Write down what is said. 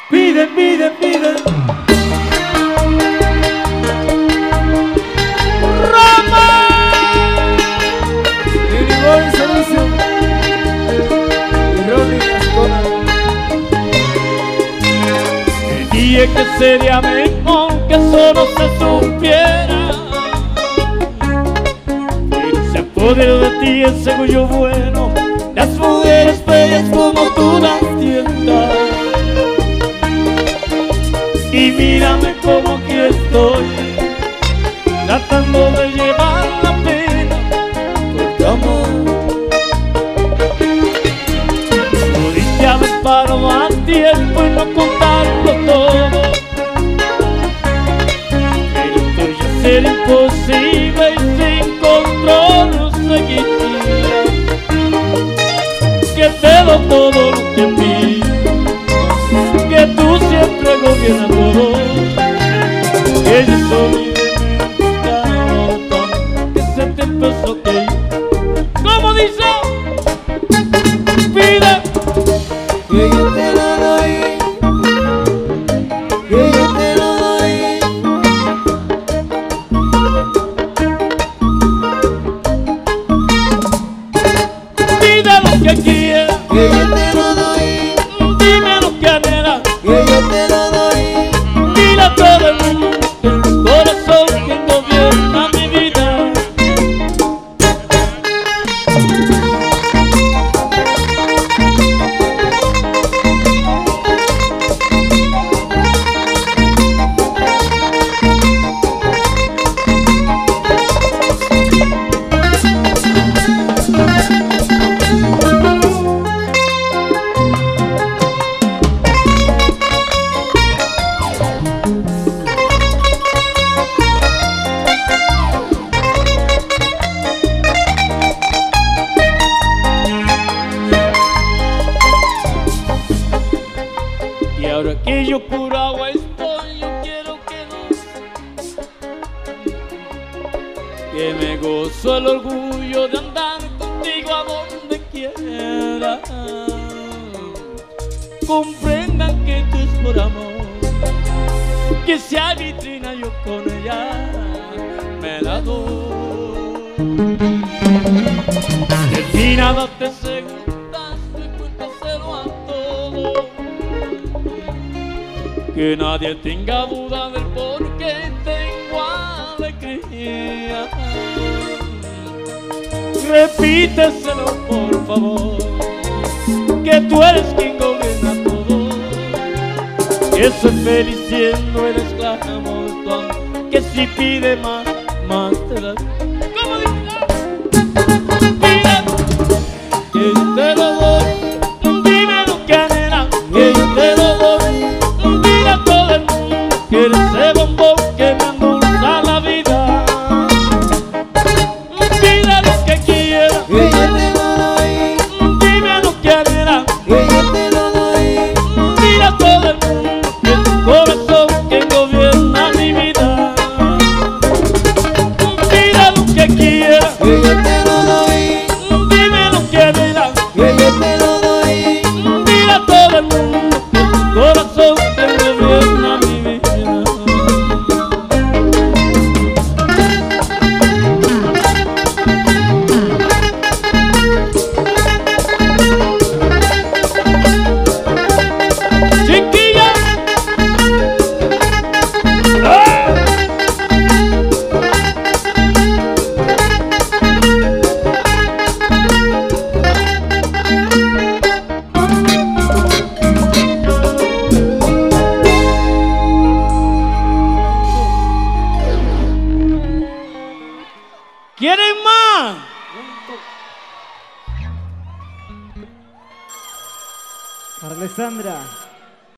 Pide, pide, pide. ¡Rama! Lili Boy Solution y Ronnie Ascona. Dije que sería mejor que solo se supiera, pero se apodera de ti ese orgullo bueno, las mujeres bellas como tú las tiendas. Y mírame como aquí estoy, tratando de llevar la pena por tu amor. Pudiste haber parado más tiempo y no contarlo todo, pero esto ya sería imposible y sin control seguiría. Que te doy todo lo que pido, que tú siempre gobiernas todo, que yo soy de mi que se te empezó que ir. ¿Cómo dice? Pide. Que yo te lo doy, que yo te lo doy. Pide lo que quieras, Que yo te lo doy, dime lo que anhelas, que yo te lo doy. dile a todo el mundo que en tu corazón quien gobierna mi vida. Y ahora que yo curado estoy, yo quiero que me gozo el orgullo de andar contigo a donde quiera. Comprendan que esto es por amor, que sea vitrina yo con ella me la doy. Terminada te segundas, me cuéntaselo a todos, que nadie tenga duda del por qué tengo alegría. Repíteselo por favor, que tú eres quien gobierna todo, que soy feliz siendo el esclavo de tu amor, que si pide más, más te da. ¿Cómo dice? Pide, que yo te lo doy, dime lo que anhelas, que yo te lo doy. Dile a todo el mundo que eres ese bombón que me endulza la vida. Pide lo que quieras, Que yo te lo doy, dime lo que anhelas, que yo te lo doy. dile a todo el mundo que es tu corazón quien gobierna mi vida. Pide lo que quieras, Que yo te lo doy, dime lo que anhelas, que yo te lo doy. dile a todo el mundo que es tu corazón quien gobierna mi vida. Chiquilla, ¡ah! ¿Quieren más? Para Alessandra.